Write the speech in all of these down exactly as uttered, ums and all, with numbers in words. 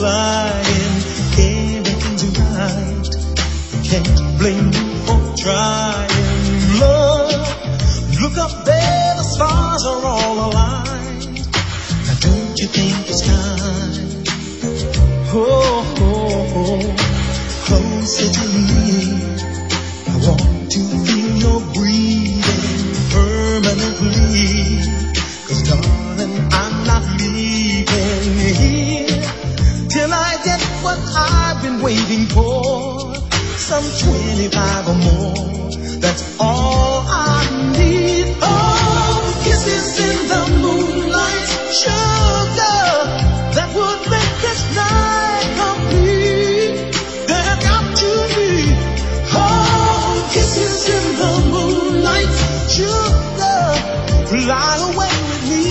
flying, everything's right. Can't blame you for trying. Love, look up there, the stars are all aligned. Now don't you think it's time? Oh, oh, oh, closer to me. I want to feel your breathing permanently. 'Cause darling, I'm not leaving here till I get what I've been waiting for. Some twenty-five or more, that's all I need. Oh, kisses in the moonlight, sugar, that would make this night complete. There got to be, oh, kisses in the moonlight, sugar, fly away with me.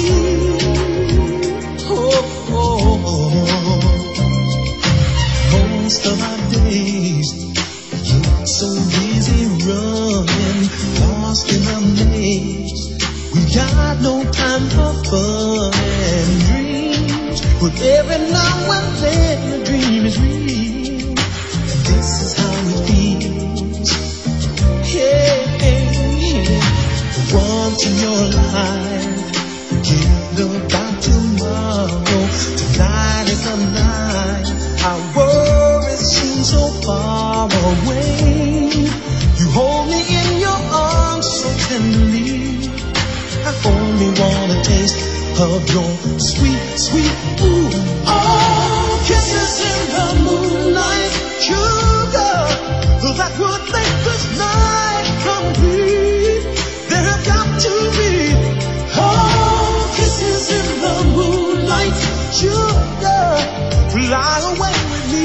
Oh, oh, oh. Most of our days, so busy running, lost in a maze. We got no time for fun and dreams, but every now and then a dream is real, and this is how it feels. Yeah, yeah. Once in your life, forget about tomorrow. Tonight is the night. Our worries seem so far away. You hold me in your arms so tenderly. I only want a taste of your sweet, sweet ooh. Oh, kisses in the moonlight, sugar, that would make this night complete. There have got to be, oh, kisses in the moonlight, sugar, fly away with me.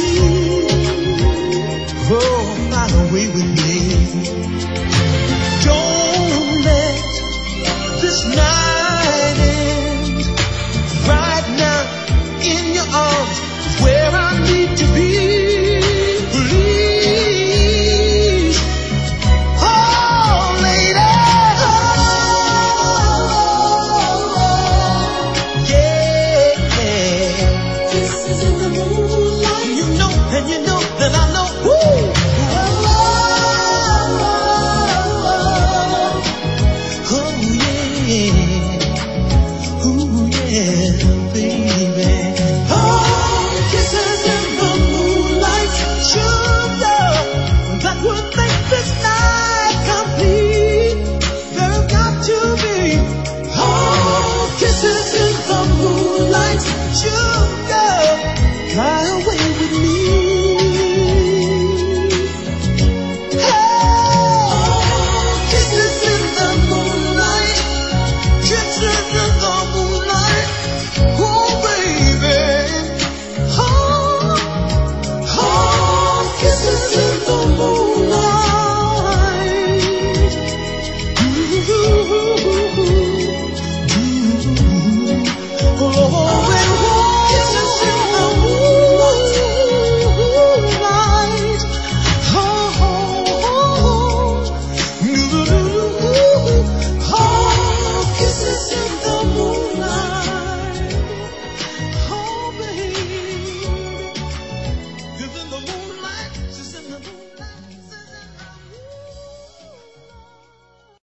Oh, fly away with me. Don't let this night end. Right now, in your arms, is where I need to be. Please, oh, lady, oh, yeah, yeah. Kisses in the moonlight. You know, and you know that I know. Woo! Oh, yeah. Ooh, yeah, baby.